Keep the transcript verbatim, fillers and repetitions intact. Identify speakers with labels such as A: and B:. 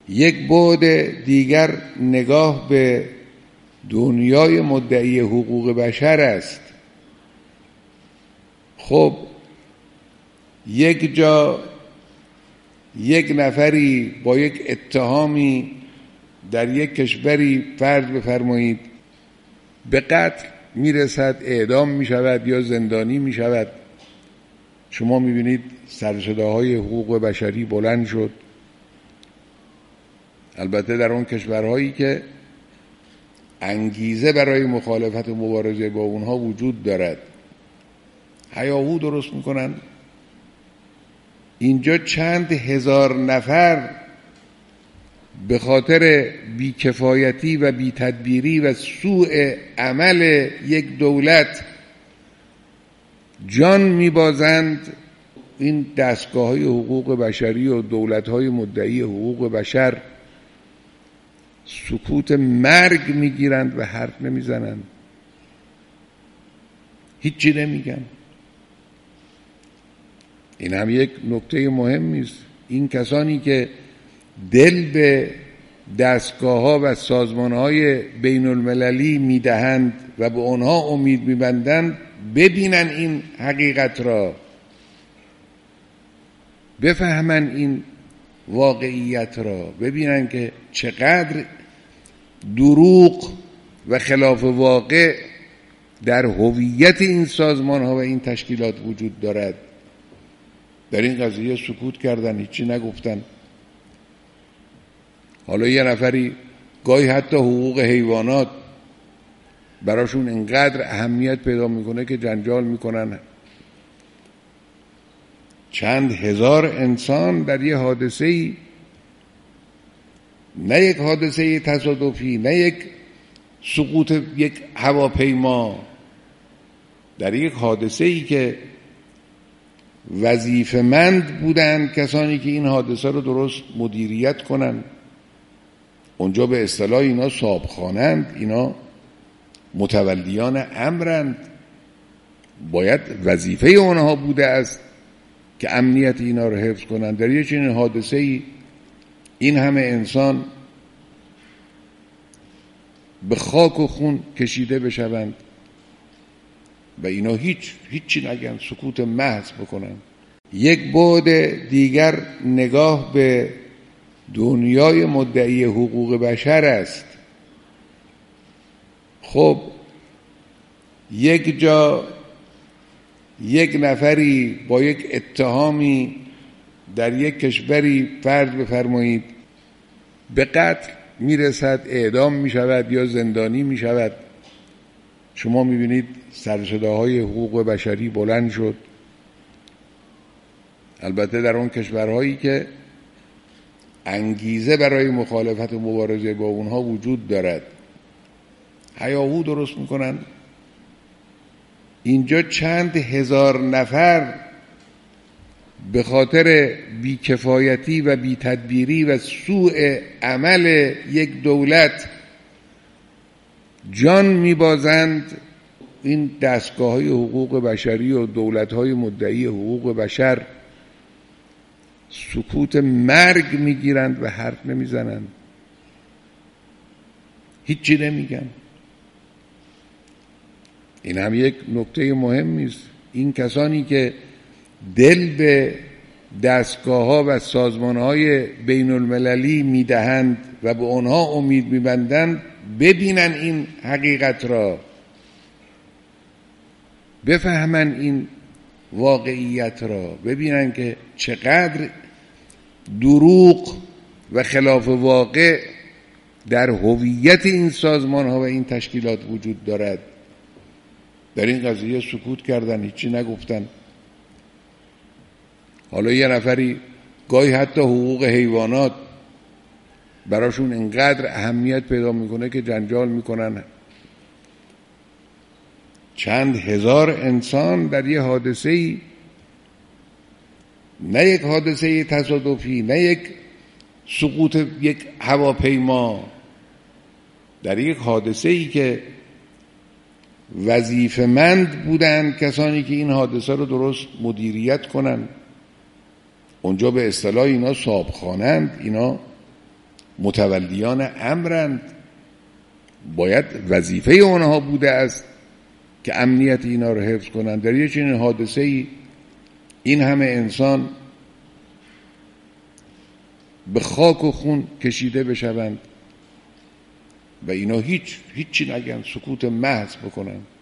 A: یک بعد دیگر نگاه به دنیای مدعی حقوق بشر است. خب یک جا یک نفری با یک اتهامی در یک کشوری فرض بفرمایید به قتل میرسد، اعدام میشود یا زندانی میشود. شما میبینید سرصداهای حقوق بشری بلند شد، البته در اون کشورهایی که انگیزه برای مخالفت و مبارزه با اونها وجود دارد. هیاهو درست میکنن. اینجا چند هزار نفر به خاطر بیکفایتی و بی‌تدبیری و سوء عمل یک دولت جان میبازند. این دستگاه‌های حقوق بشری و دولت‌های مدعی حقوق بشر سکوت مرگ میگیرند و حرف نمیزنند، هیچی نمیگن. این هم یک نکته مهمی است. این کسانی که دل به دستگاه‌ها و سازمان‌های بین المللی میدهند و به آنها امید میبندند ببینن این حقیقت را، بفهمن این واقعیت را، ببینن که چقدر دروغ و خلاف واقع در هویت این سازمان‌ها و این تشکیلات وجود دارد. در این قضیه سکوت کردن، هیچی نگفتن. حالا یه نفری گاهی حتی حقوق حیوانات براشون انقدر اهمیت پیدا میکنه که جنجال میکنن. چند هزار انسان در یه حادثه‌ای، نه یک حادثه تصادفی، نه یک سقوط یک هواپیما، در یک حادثه‌ای که وظیفه‌مند بودند کسانی که این حادثه رو درست مدیریت کنن. اونجا به اصطلاح اینا صاحبخانند، اینا متولیان امرند، باید وظیفه اونها بوده است که امنیت اینا رو حفظ کنند. در یه چنین حادثه‌ای این همه انسان به خاک و خون کشیده بشوند و اینا هیچ هیچی نگن، سکوت محض بکنن. یک بعد دیگر نگاه به دنیای مدعی حقوق بشر است. خب یک جا یک نفری با یک اتهامی در یک کشوری فرض بفرمایید به قتل میرسد، اعدام میشود یا زندانی میشود. شما میبینید سرصداهای حقوق بشری بلند شد، البته در اون کشورهایی که انگیزه برای مخالفت و مبارزه با اونها وجود دارد. هیاهو درست میکنن. اینجا چند هزار نفر به خاطر بیکفایتی و بی‌تدبیری و سوء عمل یک دولت جان میبازند. این دستگاه‌های حقوق بشری و دولت‌های مدعی حقوق بشر سکوت مرگ میگیرند و حرف نمیزنند، هیچی نمیگن. این هم یک نکته مهمی است. این کسانی که دل به دستگاه‌ها و سازمان‌های بین المللی میدهند و به آنها امید میبندند ببینن این حقیقت را، بفهمن این واقعیت را، ببینن که چقدر دروغ و خلاف واقع در هویت این سازمان‌ها و این تشکیلات وجود دارد. در این قضیه سکوت کردن، هیچی نگفتن. حالا یه نفری گاهی حتی حقوق حیوانات براشون انقدر اهمیت پیدا میکنه که جنجال میکنن. چند هزار انسان در یه حادثه‌ای، نه یک حادثه تصادفی، نه یک سقوط یک هواپیما، در یک حادثه‌ای که وظیفه‌مند بودند کسانی که این حادثه رو درست مدیریت کنن. اونجا به اصطلاح اینا صاحبخانند، اینا متولیان امرند، باید وظیفه اونها بوده است که امنیت اینا رو حفظ کنند. در یه چنین حادثه‌ای این همه انسان به خاک و خون کشیده بشوند و اینا هیچ هیچی نگن، سکوت محض بکنن.